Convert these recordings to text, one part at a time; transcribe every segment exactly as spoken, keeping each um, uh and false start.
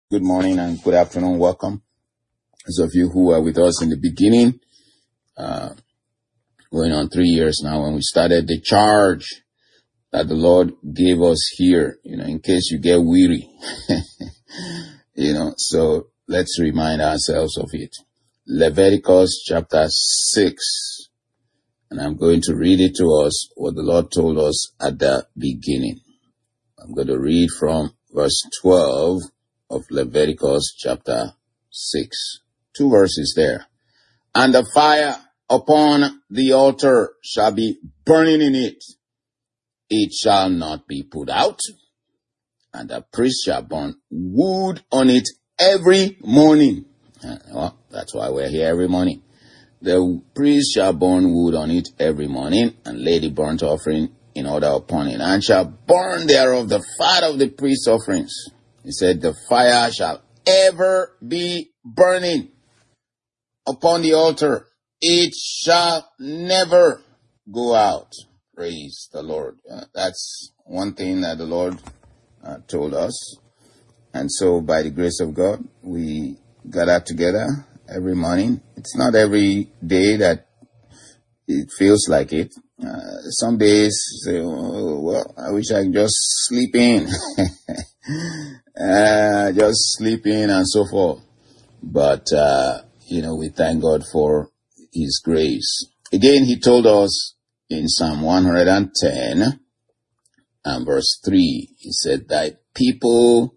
Good morning and good afternoon. Welcome. Those of you who were with us in the beginning, uh, going on three years now when we started the charge that the Lord gave us here, you know, in case you get weary, you know, so let's remind ourselves of it. Leviticus chapter six, and I'm going to read it to us, what the Lord told us at the beginning. I'm going to read from verse twelve of Leviticus chapter six. Two verses there. And the fire upon the altar shall be burning in it. It shall not be put out. And the priest shall burn wood on it every morning. Uh, well, that's why we're here every morning. The priest shall burn wood on it every morning, and lay the burnt offering in order upon it, and shall burn thereof the fat of the priest's offerings. He said, the fire shall ever be burning upon the altar. It shall never go out. Praise the Lord. Uh, that's one thing that the Lord uh, told us. And so by the grace of God, we gather together every morning. It's not every day that it feels like it. Uh, some days, say, oh, well, I wish I could just sleep in. uh, just sleep in and so forth. But, uh, you know, we thank God for His grace. Again, He told us in Psalm one hundred ten and verse three, He said, thy people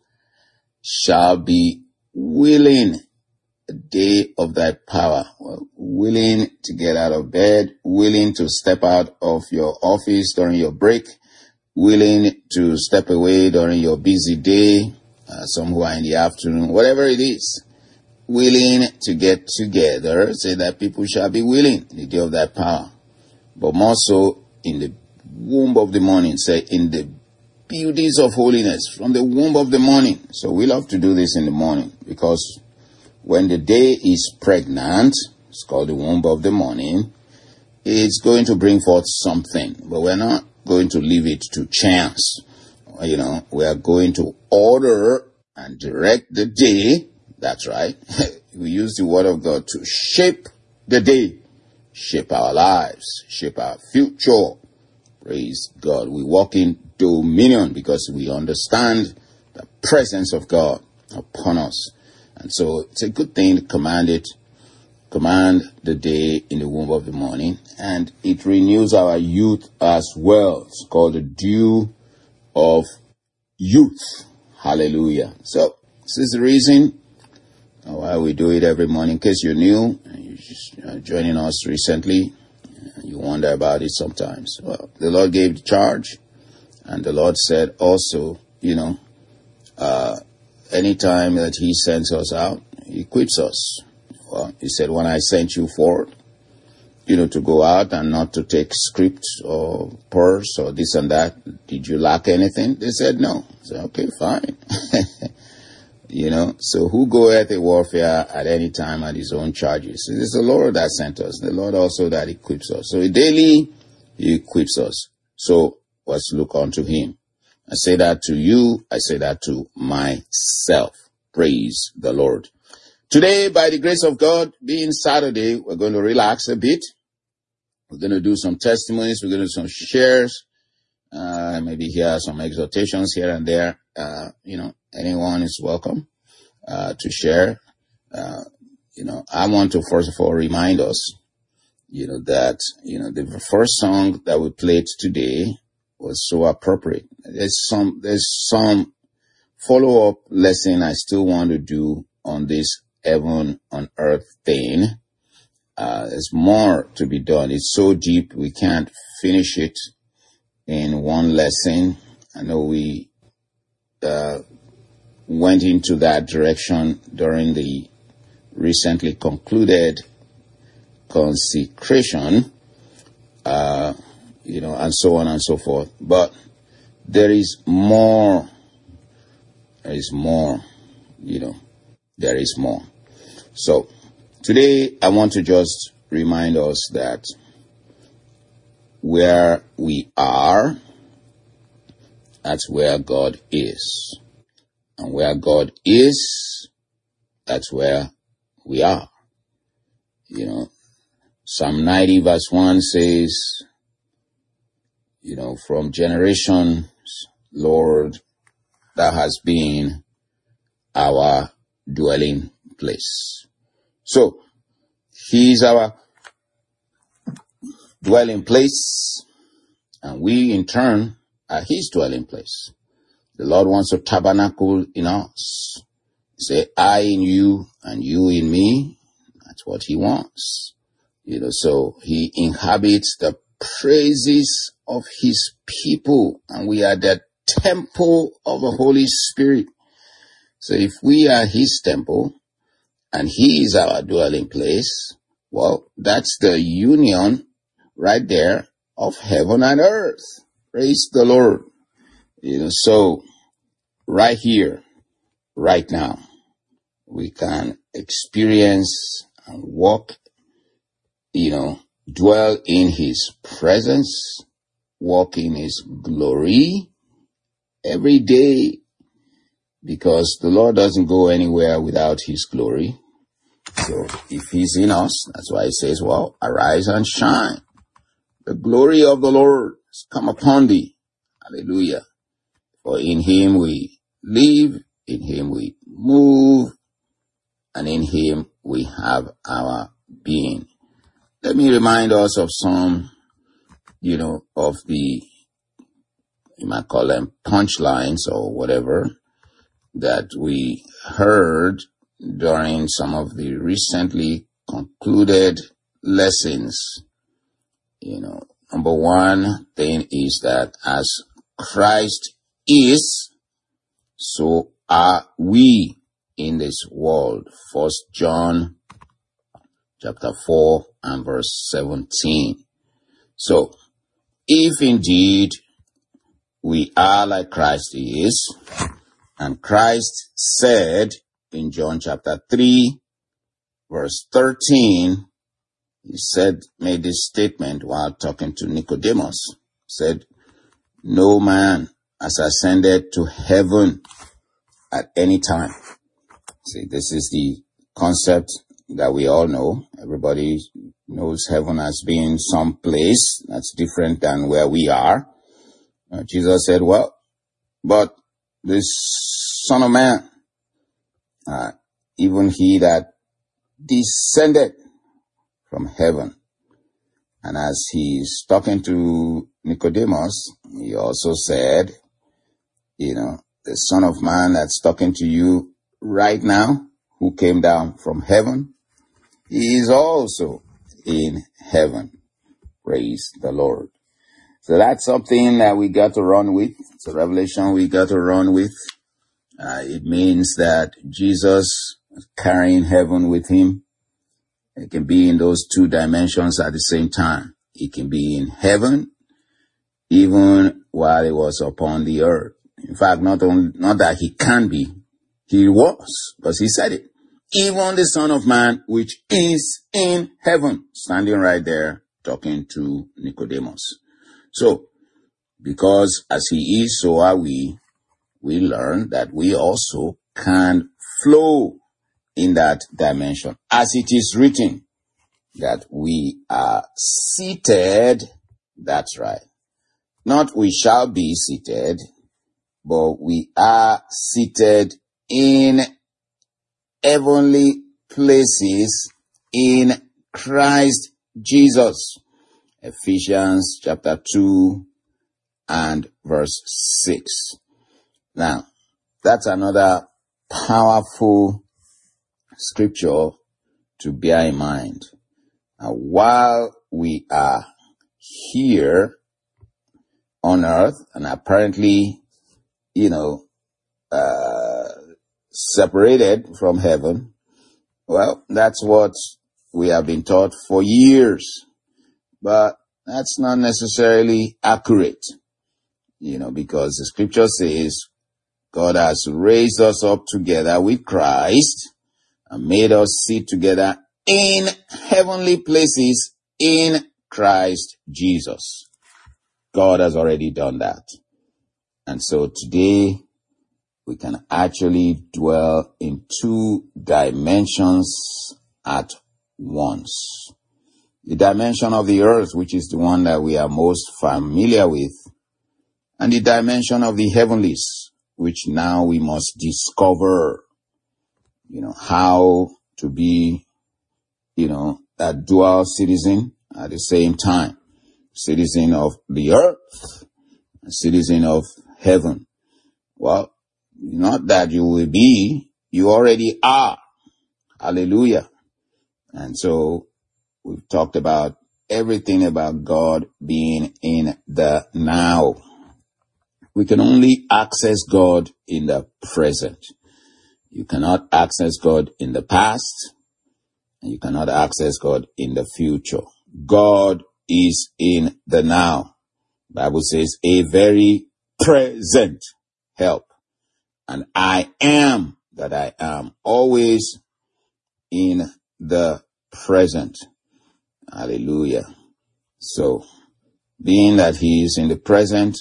shall be willing the day of thy power. Well, willing to get out of bed, willing to step out of your office during your break, willing to step away during your busy day, uh, some who are in the afternoon, whatever it is, willing to get together, say that people shall be willing the day of thy power. But more so in the womb of the morning, say in the beauties of holiness, from the womb of the morning. So we love to do this in the morning, because when the day is pregnant, it's called the womb of the morning, it's going to bring forth something, but we're not going to leave it to chance. You know, we are going to order and direct the day. That's right. We use the word of God to shape the day, shape our lives, shape our future. Praise God. We walk in dominion because we understand the presence of God upon us. And so it's a good thing to command it, command the day in the womb of the morning, and it renews our youth as well. It's called the dew of youth. Hallelujah. So this is the reason why we do it every morning. In case you're new, you're just uh, joining us recently, you wonder about it sometimes. Well, the Lord gave the charge, and the Lord said also, you know, uh, anytime that He sends us out, He equips us. Well, He said, when I sent you forth, you know, to go out and not to take script or purse or this and that, did you lack anything? They said no. I said, okay, fine. You know, so who goeth a warfare at any time at his own charges? It is the Lord that sent us, the Lord also that equips us. So daily He equips us. So let's look unto Him. I say that to you. I say that to myself. Praise the Lord. Today, by the grace of God, being Saturday, we're going to relax a bit. We're going to do some testimonies. We're going to do some shares. Uh, maybe hear some exhortations here and there. Uh, you know, anyone is welcome, uh, to share. Uh, you know, I want to first of all remind us, you know, that, you know, the first song that we played today was so appropriate. There's some, there's some follow-up lesson I still want to do on this heaven on earth thing. Uh, there's more to be done. It's so deep, we can't finish it in one lesson. I know we, uh, went into that direction during the recently concluded consecration, uh, you know, and so on and so forth. But there is more. There is more, you know, there is more. So today I want to just remind us that where we are, that's where God is. And where God is, that's where we are. You know, Psalm ninety verse one says, you know, from generations, Lord, that has been our dwelling place. So, He is our dwelling place, and we in turn are His dwelling place. The Lord wants to tabernacle in us. Say, I in you and you in me. That's what He wants. You know, so He inhabits the praises of His people, and we are the temple of the Holy Spirit. So if we are His temple and He is our dwelling place, well, that's the union right there of heaven and earth. Praise the Lord. You know, so right here, right now, we can experience and walk, you know, dwell in His presence, walk in His glory every day, because the Lord doesn't go anywhere without His glory. So if He's in us, that's why He says, well, arise and shine. The glory of the Lord has come upon thee. Hallelujah. For in Him we live, in Him we move, and in Him we have our being. Let me remind us of some, you know, of the, you might call them punchlines or whatever, that we heard during some of the recently concluded lessons. You know, number one thing is that as Christ is, so are we in this world. First John chapter four and verse seventeen. So, if indeed we are like Christ is, and Christ said in John chapter three, verse thirteen, He said, made this statement while talking to Nicodemus, said, no man has ascended to heaven at any time. See, this is the concept that we all know. Everybody knows heaven as being some place that's different than where we are. Uh, Jesus said, well, but this Son of Man, uh, even He that descended from heaven. And as He's talking to Nicodemus, He also said, you know, the Son of Man that's talking to you right now, who came down from heaven, He is also in heaven. Praise the Lord. So that's something that we got to run with. It's a revelation we got to run with. Uh, it means that Jesus is carrying heaven with Him. It can be in those two dimensions at the same time. It can be in heaven, even while He was upon the earth. In fact, not only, not that He can be, He was, because He said it. Even the Son of Man, which is in heaven, standing right there, talking to Nicodemus. So, because as He is, so are we, we learn that we also can flow in that dimension. As it is written, that we are seated, that's right. Not we shall be seated, but we are seated in heavenly places in Christ Jesus. Ephesians chapter two and verse six. Now, that's another powerful scripture to bear in mind. Now, while we are here on earth and apparently, you know, uh, separated from heaven, well, that's what we have been taught for years. But that's not necessarily accurate, you know, because the scripture says God has raised us up together with Christ and made us sit together in heavenly places in Christ Jesus. God has already done that. And so today we can actually dwell in two dimensions at once. The dimension of the earth, which is the one that we are most familiar with, and the dimension of the heavenlies, which now we must discover, you know, how to be, you know, a dual citizen at the same time. Citizen of the earth, a citizen of heaven. Well, not that you will be, you already are. Hallelujah. And so we've talked about everything about God being in the now. We can only access God in the present. You cannot access God in the past, and you cannot access God in the future. God is in the now. The Bible says a very present help. And I am that I am, always in the present. Hallelujah. So, being that he is in the present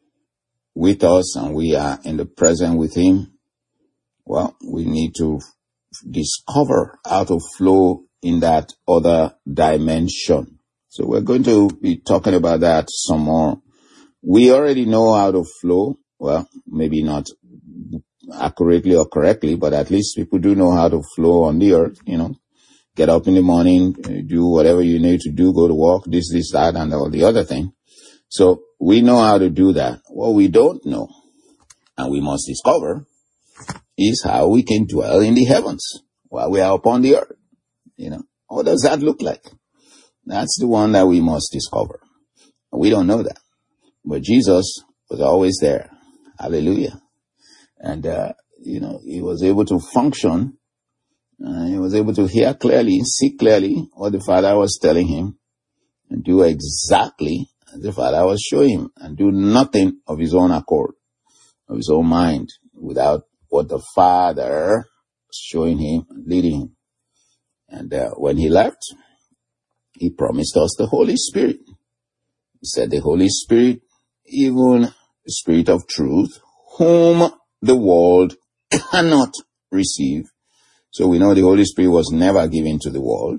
with us and we are in the present with him, well, we need to discover how to flow in that other dimension. So we're going to be talking about that some more. We already know how to flow. Well, maybe not accurately or correctly, but at least people do know how to flow on the earth, you know. Get up in the morning, do whatever you need to do, go to work, this, this, that, and all the other thing. So we know how to do that. What we don't know, and we must discover, is how we can dwell in the heavens while we are upon the earth. You know, what does that look like? That's the one that we must discover. We don't know that. But Jesus was always there. Hallelujah. And, uh, you know, he was able to function. Uh, he was able to hear clearly, see clearly what the Father was telling him, and do exactly as the Father was showing him, and do nothing of his own accord, of his own mind, without what the Father was showing him, leading him. And uh, when he left, he promised us the Holy Spirit. He said the Holy Spirit, even the Spirit of truth, whom the world cannot receive. So we know the Holy Spirit was never given to the world.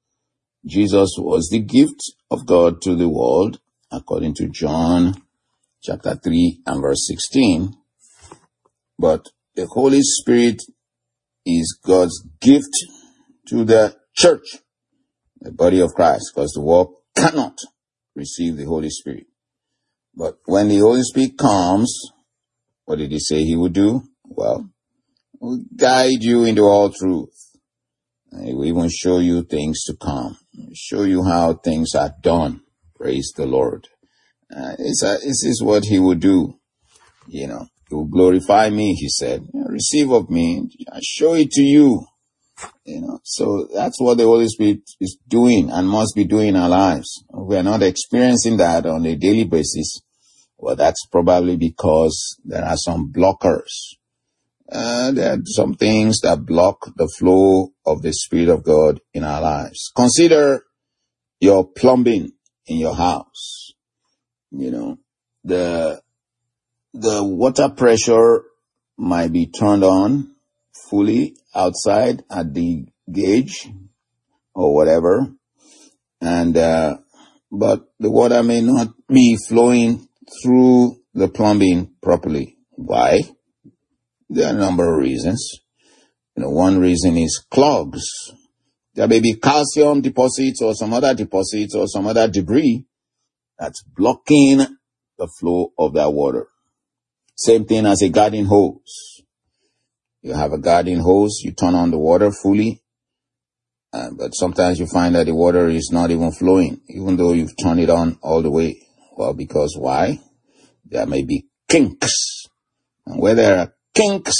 Jesus was the gift of God to the world, according to John chapter three and verse sixteen. But the Holy Spirit is God's gift to the church, the body of Christ, because the world cannot receive the Holy Spirit. But when the Holy Spirit comes, what did he say he would do? Well, he will guide you into all truth. And he will even show you things to come. Show you how things are done. Praise the Lord. Uh, it's a, this is what he will do. You know, he will glorify me, he said. Receive of me. I show it to you. You know, so that's what the Holy Spirit is doing and must be doing in our lives. We are not experiencing that on a daily basis. Well, that's probably because there are some blockers. Uh, there are some things that block the flow of the Spirit of God in our lives. Consider your plumbing in your house. You know, the, the water pressure might be turned on fully outside at the gauge or whatever. And, uh, but the water may not be flowing through the plumbing properly. Why? There are a number of reasons. You know, one reason is clogs. There may be calcium deposits or some other deposits or some other debris that's blocking the flow of that water. Same thing as a garden hose. You have a garden hose, you turn on the water fully, uh, but sometimes you find that the water is not even flowing, even though you've turned it on all the way. Well, because why? There may be kinks. And where there are kinks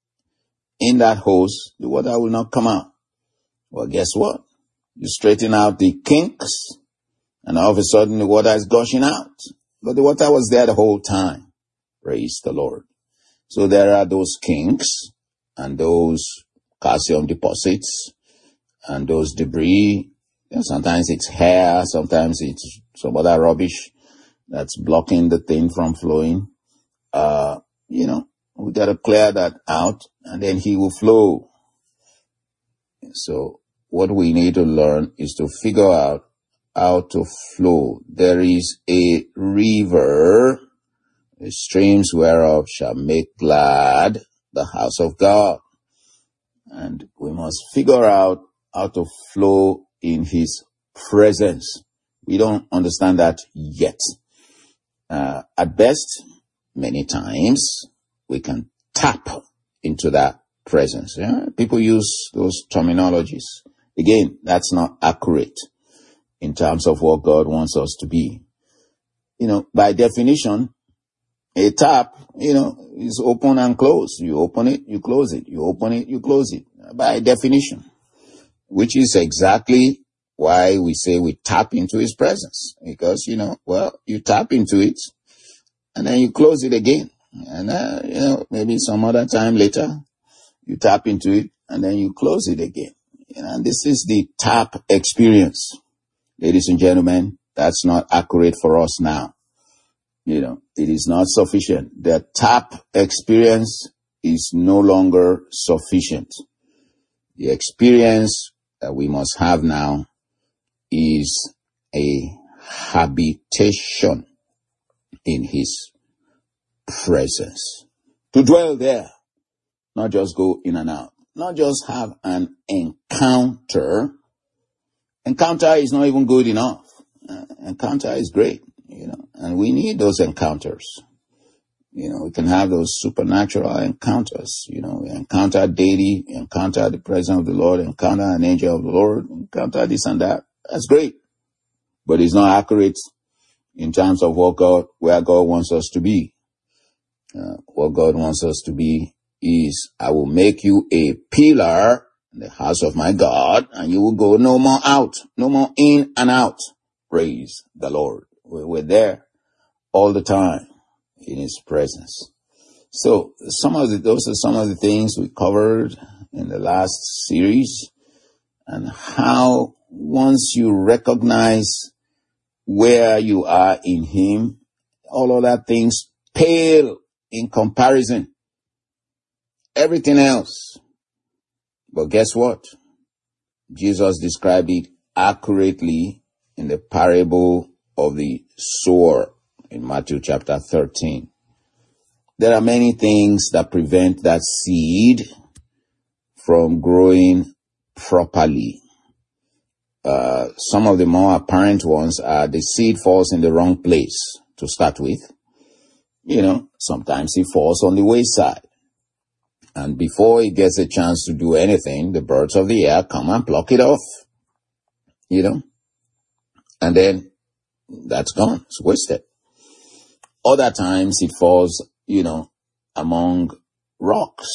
in that hose, the water will not come out. Well, guess what? You straighten out the kinks, and all of a sudden the water is gushing out. But the water was there the whole time. Praise the Lord. So there are those kinks, and those calcium deposits, and those debris. You know, sometimes it's hair, sometimes it's some other rubbish that's blocking the thing from flowing. Uh, you know, We got to clear that out, and then he will flow. So what we need to learn is to figure out how to flow. There is a river, the streams whereof shall make glad the house of God. And we must figure out how to flow in his presence. We don't understand that yet. Uh, at best, many times, we can tap into that presence. Yeah? People use those terminologies. Again, that's not accurate in terms of what God wants us to be. You know, by definition, a tap, you know, is open and closed. You open it, you close it. You open it, you close it. By definition. Which is exactly why we say we tap into his presence. Because, you know, well, you tap into it, and then you close it again. And, uh, you know, maybe some other time later, you tap into it, and then you close it again. You know, and this is the tap experience. Ladies and gentlemen, that's not accurate for us now. You know, it is not sufficient. The tap experience is no longer sufficient. The experience that we must have now is a habitation in his presence. To dwell there, not just go in and out, not just have an encounter. Encounter is not even good enough. Uh, encounter is great, you know, and we need those encounters. You know, we can have those supernatural encounters. You know, we encounter daily, encounter the presence of the Lord, encounter an angel of the Lord, encounter this and that. That's great. But it's not accurate in terms of what God, where God wants us to be. Uh, what God wants us to be is, I will make you a pillar in the house of my God, and you will go no more out, no more in and out. Praise the Lord. We're there all the time in his presence. So some of the, those are some of the things we covered in the last series, and how once you recognize where you are in him, all of that things pale in comparison. Everything else. But guess what? Jesus described it accurately in the parable of the sower in Matthew chapter thirteen. There are many things that prevent that seed from growing properly. Uh, some of the more apparent ones are the seed falls in the wrong place to start with. You know, sometimes it falls on the wayside. And before it gets a chance to do anything, the birds of the air come and pluck it off. You know, and then that's gone. It's wasted. Other times it falls, you know, among rocks.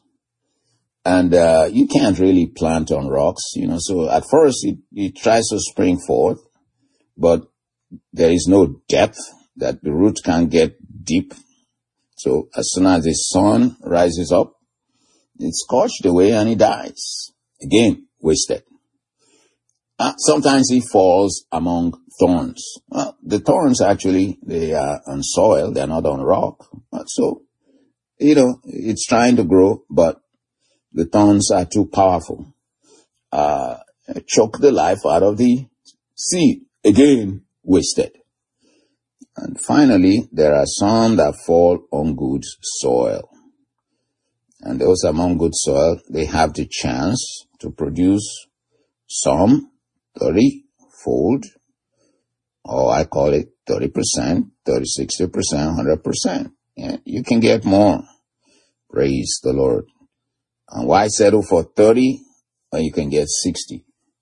And uh, you can't really plant on rocks, you know. So at first it, it tries to spring forth, but there is no depth that the root can get deep. So as soon as the sun rises up, it's scorched away and it dies. Again, wasted. Uh, sometimes it falls among thorns. Well, the thorns actually, they are on soil, they're not on rock. So, you know, it's trying to grow, but the thorns are too powerful. Uh, choke the life out of the seed. Again, wasted. And finally, there are some that fall on good soil. And those among good soil, they have the chance to produce some thirty-fold, or I call it thirty percent, thirty, sixty percent, one hundred percent. Yeah, you can get more. Praise the Lord. And why settle for thirty when you can get sixty?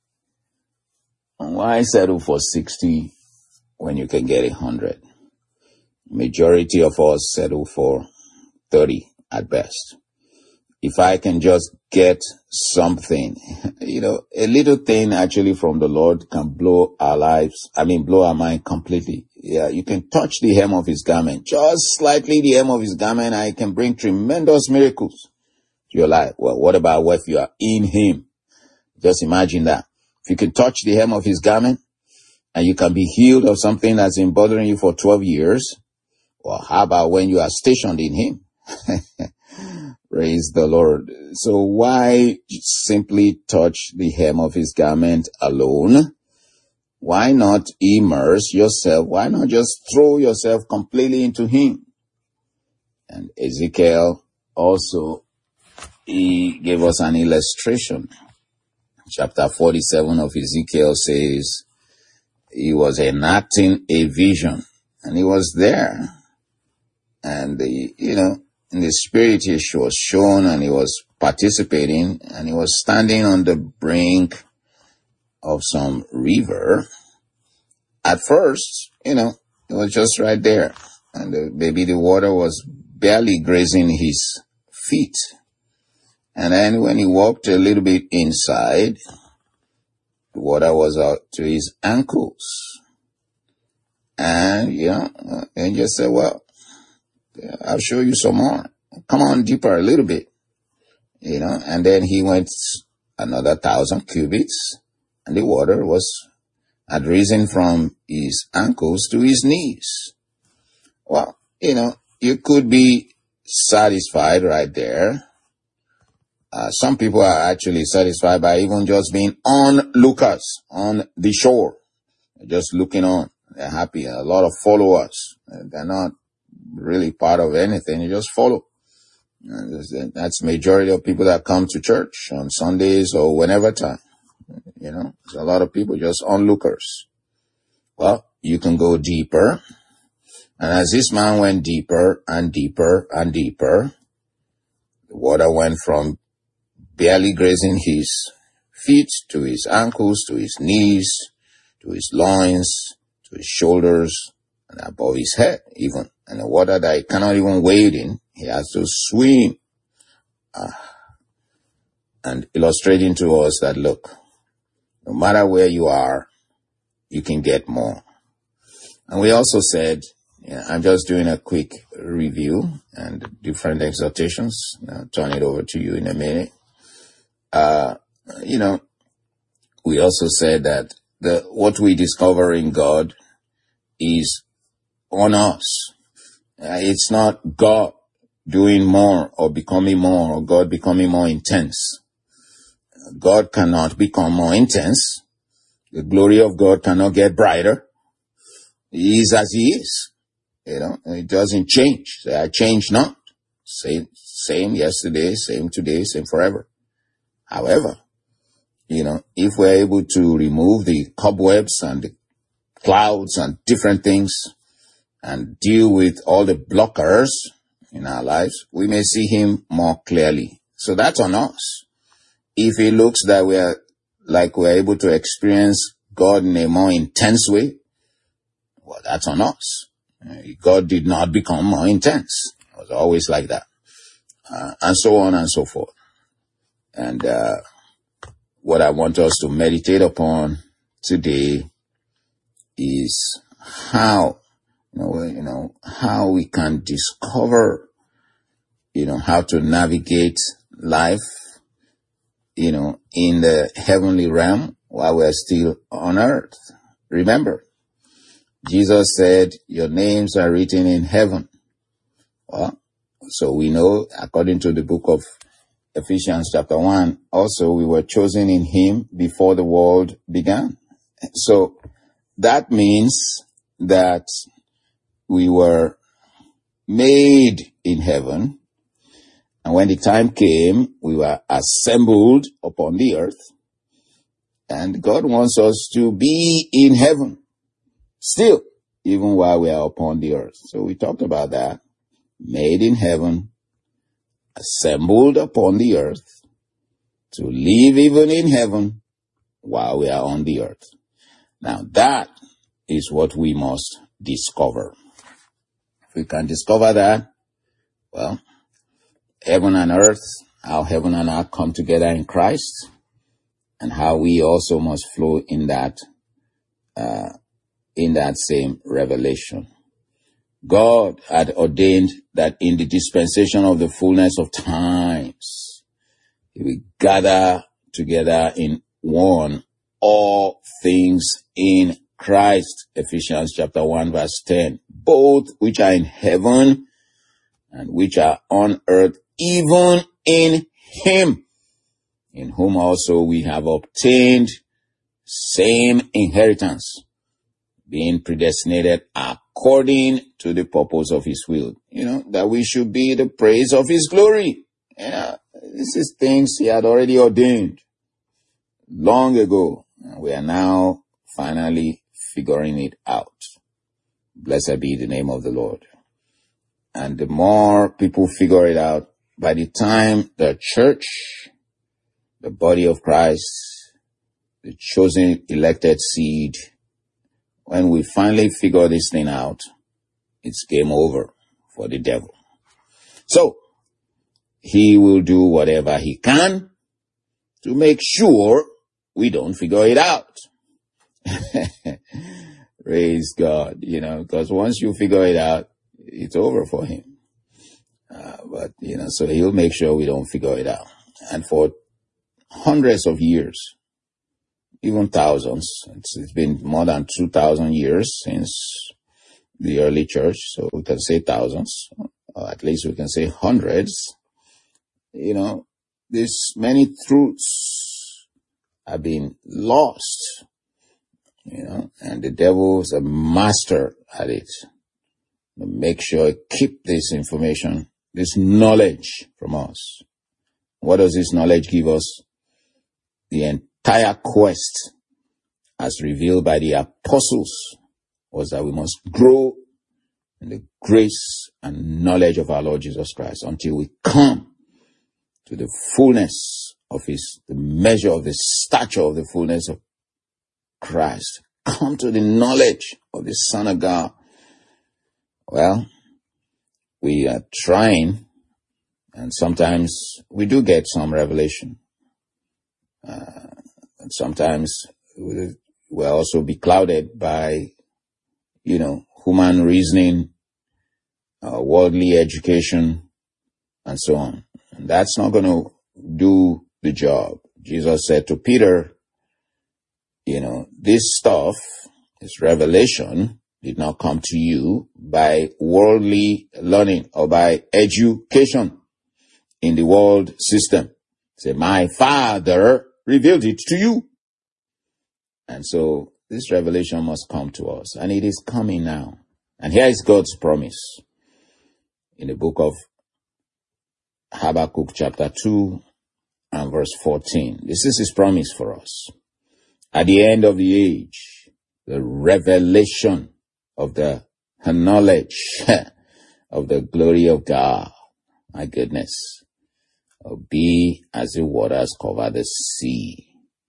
And why settle for sixty when you can get one hundred? Majority of us settle for thirty at best. If I can just get something, you know, a little thing actually from the Lord can blow our lives, I mean, blow our mind completely. Yeah, you can touch the hem of his garment, just slightly the hem of his garment, and it can bring tremendous miracles to your life. Well, what about if you are in him? Just imagine that. If you can touch the hem of his garment, and you can be healed of something that's been bothering you for twelve years, well, how about when you are stationed in him? Praise the Lord. So why simply touch the hem of his garment alone? Why not immerse yourself? Why not just throw yourself completely into him? And Ezekiel also, he gave us an illustration. Chapter forty-seven of Ezekiel says he was enacting a vision, and he was there. And, the, you know, in the spirit he was shown, and he was participating, and he was standing on the brink of some river. At first, you know, it was just right there, and the, maybe the water was barely grazing his feet. And then when he walked a little bit inside, the water was out to his ankles. And, you know, and just said, well, I'll show you some more. Come on deeper a little bit, you know. And then he went another thousand cubits, and the water was had risen from his ankles to his knees. Well, you know, you could be satisfied right there. Uh, some people are actually satisfied by even just being onlookers on the shore, just looking on. They're happy. A lot of followers. They're not really part of anything. You just follow. And that's the majority of people that come to church on Sundays or whenever time. You know, there's a lot of people just onlookers. Well, you can go deeper. And as this man went deeper and deeper and deeper, the water went from barely grazing his feet to his ankles, to his knees, to his loins, to his shoulders, and above his head even. And the water that he cannot even wade in, he has to swim. Uh, and illustrating to us that, look, no matter where you are, you can get more. And we also said, yeah, I'm just doing a quick review and different exhortations. I'll turn it over to you in a minute. Uh, you know, we also said that the what we discover in God is on us. Uh, it's not God doing more or becoming more or God becoming more intense. God cannot become more intense. The glory of God cannot get brighter. He is as he is. You know, it doesn't change. I change not. Same, same yesterday, same today, same forever. However, you know, if we're able to remove the cobwebs and the clouds and different things and deal with all the blockers in our lives, we may see him more clearly. So that's on us. If it looks that we're like we're able to experience God in a more intense way, well, that's on us. God did not become more intense. It was always like that. Uh, and so on and so forth. And uh, what I want us to meditate upon today is how, you know, you know, how we can discover, you know, how to navigate life, you know, in the heavenly realm while we're still on earth. Remember, Jesus said, your names are written in heaven. Well, so we know, according to the book of Ephesians chapter one, also we were chosen in him before the world began. So that means that we were made in heaven, and when the time came, we were assembled upon the earth, and God wants us to be in heaven still, even while we are upon the earth. So we talked about that. Made in heaven, assembled upon the earth, to live even in heaven while we are on the earth. Now that is what we must discover. If we can discover that, well, heaven and earth, how heaven and earth come together in Christ, and how we also must flow in that, uh, in that same revelation. God had ordained that in the dispensation of the fullness of times, he will gather together in one all things in Christ. Ephesians chapter one verse ten. Both which are in heaven and which are on earth, even in him, in whom also we have obtained same inheritance, being predestinated according to the purpose of his will. You know, that we should be the praise of his glory. Yeah, this is things he had already ordained long ago. And we are now finally figuring it out. Blessed be the name of the Lord. And the more people figure it out, by the time the church, the body of Christ, the chosen elected seed, when we finally figure this thing out, it's game over for the devil. So, he will do whatever he can to make sure we don't figure it out. Praise God, you know, because once you figure it out, it's over for him. Uh, but, you know, so he'll make sure we don't figure it out. And for hundreds of years, even thousands, it's, it's been more than two thousand years since the early church, so we can say thousands, or at least we can say hundreds. You know, these many truths have been lost, you know, and the devil's a master at it. Make sure you keep this information, this knowledge from us. What does this knowledge give us? The entire quest, as revealed by the apostles, was that we must grow in the grace and knowledge of our Lord Jesus Christ until we come to the fullness of his, the measure of the stature of the fullness of Christ. Come to the knowledge of the Son of God. Well, we are trying, and sometimes we do get some revelation. Uh, and sometimes we'll also be clouded by, you know, human reasoning, uh, worldly education, and so on. And that's not going to do the job. Jesus said to Peter, you know, this stuff, this revelation, did not come to you by worldly learning or by education in the world system. Say, my Father revealed it to you. And so this revelation must come to us, and it is coming now. And here is God's promise in the book of Habakkuk chapter two and verse fourteen. This is his promise for us. At the end of the age, the revelation of the knowledge of the glory of God, my goodness, will be as the waters cover the sea.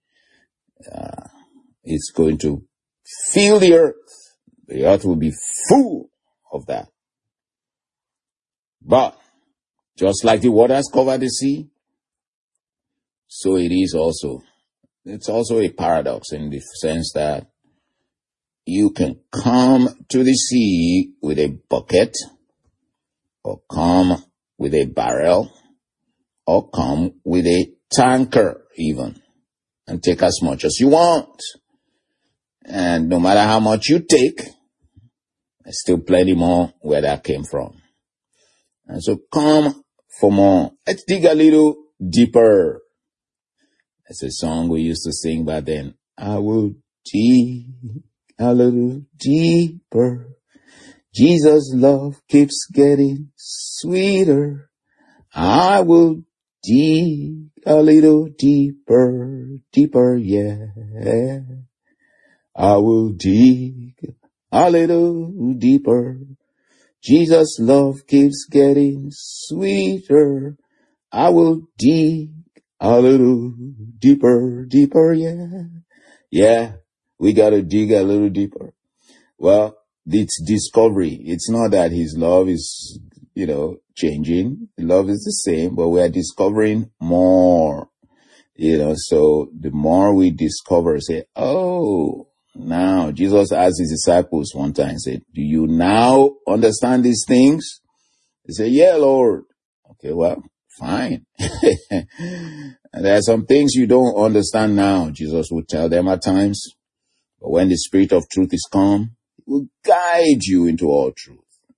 Uh, it's going to fill the earth. The earth will be full of that. But just like the waters cover the sea, so it is also. It's also a paradox in the sense that you can come to the sea with a bucket, or come with a barrel, or come with a tanker even, and take as much as you want. And no matter how much you take, there's still plenty more where that came from. And so come for more. Let's dig a little deeper. It's a song we used to sing back then. I will dig a little deeper. Jesus' love keeps getting sweeter. I will dig a little deeper, deeper, yeah. I will dig a little deeper. Jesus' love keeps getting sweeter. I will dig a little deeper, deeper, yeah. Yeah, we gotta dig a little deeper. Well, it's discovery. It's not that his love is, you know, changing. Love is the same, but we are discovering more. You know, so the more we discover, say, oh, now, Jesus asked his disciples one time, said, do you now understand these things? They said, yeah, Lord. Okay, well, fine. And there are some things you don't understand now, Jesus would tell them at times. But when the Spirit of truth is come, it will guide you into all truth.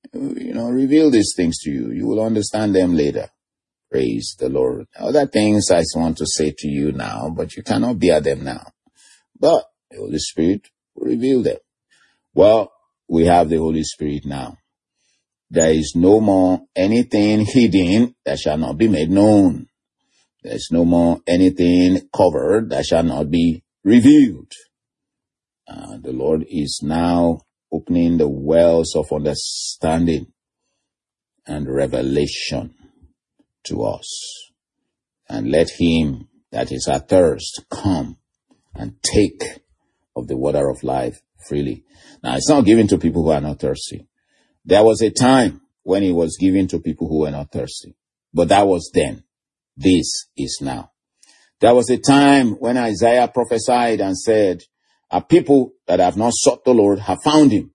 you know, reveal these things to you. You will understand them later. Praise the Lord. Other things I want to say to you now, but you cannot bear them now. But the Holy Spirit will reveal them. Well, we have the Holy Spirit now. There is no more anything hidden that shall not be made known. There is no more anything covered that shall not be revealed. Uh, the Lord is now opening the wells of understanding and revelation to us. And let him that is athirst come and take of the water of life freely. Now, it's not given to people who are not thirsty. There was a time when it was given to people who were not thirsty. But that was then. This is now. There was a time when Isaiah prophesied and said, a people that have not sought the Lord have found him.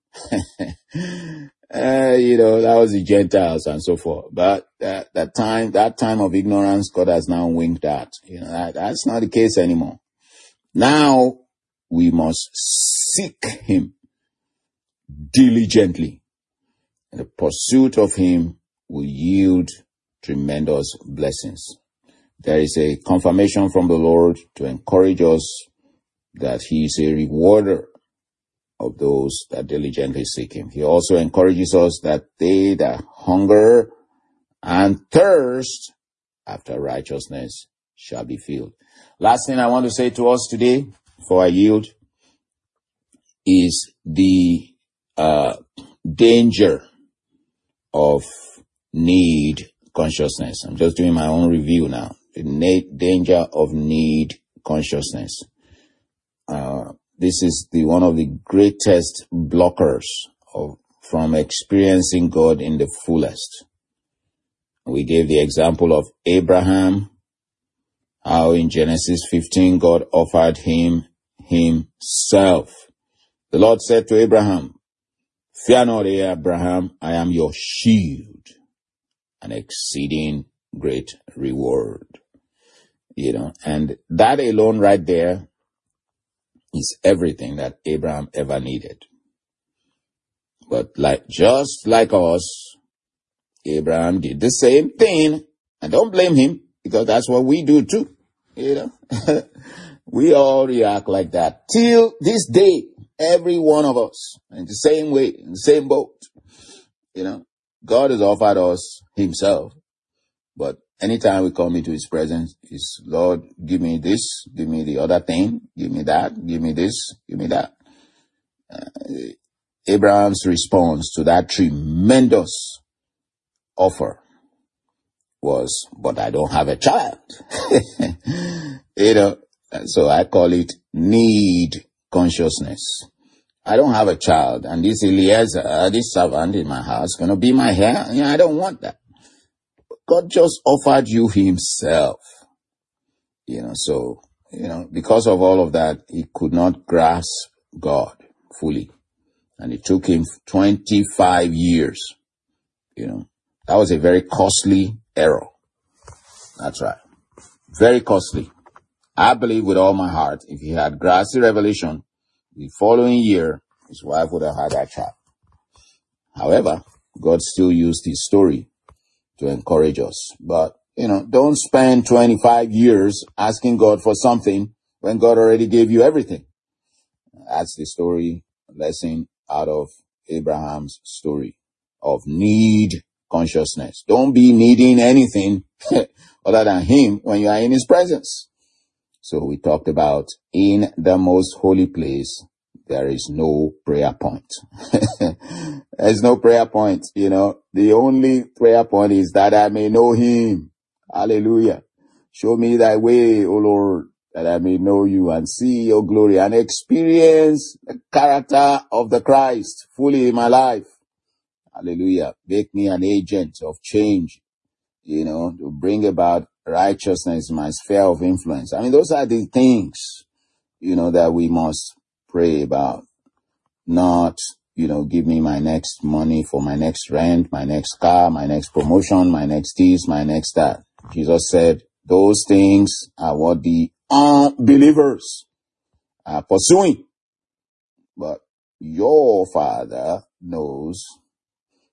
uh, you know, that was the Gentiles and so forth. But that, that time, that time of ignorance, God has now winked at. You know, that, that's not the case anymore. Now we must seek him diligently. And the pursuit of him will yield tremendous blessings. There is a confirmation from the Lord to encourage us that he is a rewarder of those that diligently seek him. He also encourages us that they that hunger and thirst after righteousness shall be filled. Last thing I want to say to us today, before I yield, is the uh, danger of need consciousness. I'm just doing my own review now. The na- danger of need consciousness. Uh, this is the one of the greatest blockers of from experiencing God in the fullest. We gave the example of Abraham, how in Genesis fifteen God offered him himself. The Lord said to Abraham, "Fear not, Abraham, I am your shield, an exceeding great reward." You know, and that alone right there is everything that Abraham ever needed. But like, just like us, Abraham did the same thing. And don't blame him, because that's what we do too. You know, we all react like that till this day. Every one of us in the same way, in the same boat. You know, God has offered us himself. But anytime we come into his presence, is Lord, give me this, give me the other thing, give me that, give me this, give me that. Uh, Abraham's response to that tremendous offer was, but I don't have a child. You know, so I call it need consciousness. I don't have a child, and this Eliezer, this servant in my house, going to be my heir. You know, I don't want that. God just offered you himself. You know, so, you know, because of all of that, he could not grasp God fully. And it took him twenty-five years. You know, that was a very costly error. That's right. Very costly. I believe with all my heart, if he had grasped the revelation, the following year, his wife would have had that child. However, God still used his story to encourage us. But, you know, don't spend twenty-five years asking God for something when God already gave you everything. That's the story, lesson out of Abraham's story of need consciousness. Don't be needing anything other than him when you are in his presence. So we talked about in the most holy place, there is no prayer point. There's no prayer point, you know. The only prayer point is that I may know him. Hallelujah. Show me thy way, O Lord, that I may know you and see your glory and experience the character of the Christ fully in my life. Hallelujah. Make me an agent of change, you know, to bring about righteousness in my sphere of influence. I mean, those are the things, you know, that we must pray about. Not, you know, give me my next money for my next rent, my next car, my next promotion, my next this, my next that. Jesus said those things are what the unbelievers are pursuing. But your Father knows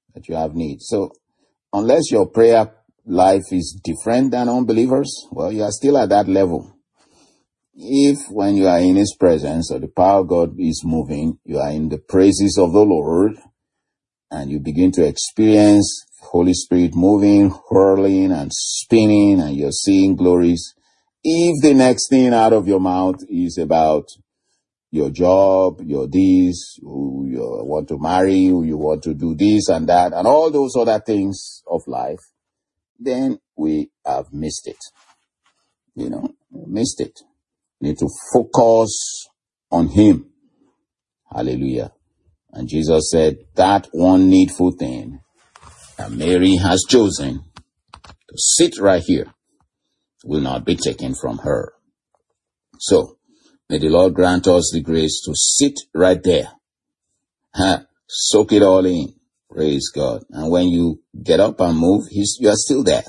that you have need. So unless your prayer life is different than unbelievers, well, you are still at that level. If when you are in his presence or the power of God is moving, you are in the praises of the Lord and you begin to experience Holy Spirit moving, whirling and spinning, and you're seeing glories. If the next thing out of your mouth is about your job, your this, who you want to marry, who you want to do this and that, and all those other things of life, then we have missed it. You know, missed it. We need to focus on him. Hallelujah. And Jesus said that one needful thing that Mary has chosen to sit right here will not be taken from her. So, may the Lord grant us the grace to sit right there. Huh? Soak it all in. Praise God. And when you get up and move, he's, you are still there.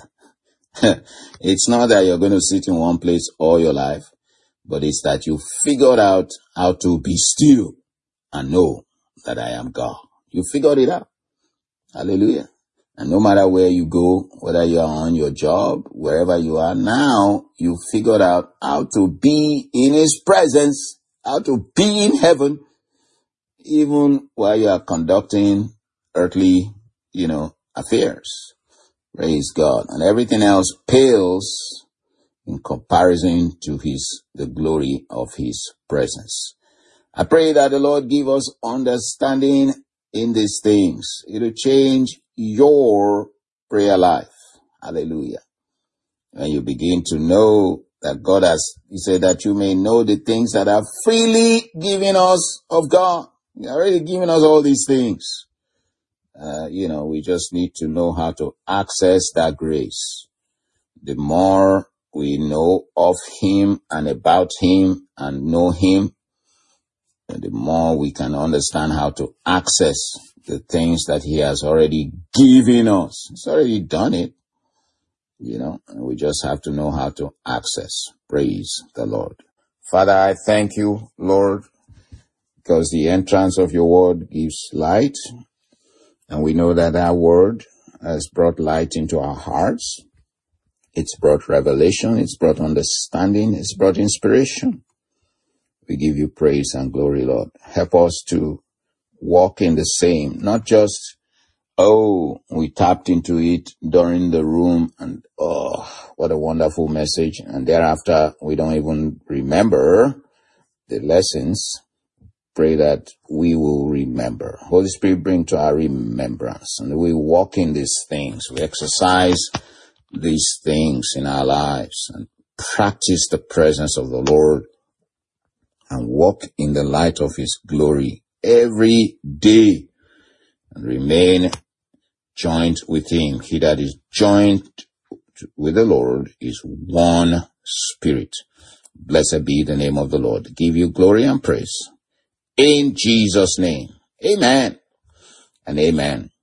It's not that you're going to sit in one place all your life, but it's that you figured out how to be still and know that I am God. You figured it out. Hallelujah. And no matter where you go, whether you are on your job, wherever you are now, you figured out how to be in his presence, how to be in heaven, even while you are conducting earthly, you know, affairs. Praise God. And everything else pales in comparison to his, the glory of his presence. I pray that the Lord give us understanding in these things. It will change your prayer life. Hallelujah. When you begin to know that God has, he said that you may know the things that are freely given us of God. He already given us all these things. Uh, you know, we just need to know how to access that grace. The more we know of him and about him and know him, the more we can understand how to access the things that he has already given us. He's already done it, you know, and we just have to know how to access. Praise the Lord. Father, I thank you, Lord, because the entrance of your word gives light, and we know that that word has brought light into our hearts. It's brought revelation, it's brought understanding, it's brought inspiration. We give you praise and glory, Lord. Help us to walk in the same, not just, oh, we tapped into it during the room and, oh, what a wonderful message. And thereafter, we don't even remember the lessons. Pray that we will remember. Holy Spirit, bring to our remembrance. And we walk in these things. We exercise these things in our lives and practice the presence of the Lord and walk in the light of his glory every day and remain joined with him. He that is joined with the Lord is one spirit. Blessed be the name of the Lord. Give you glory and praise. In Jesus' name. Amen and amen.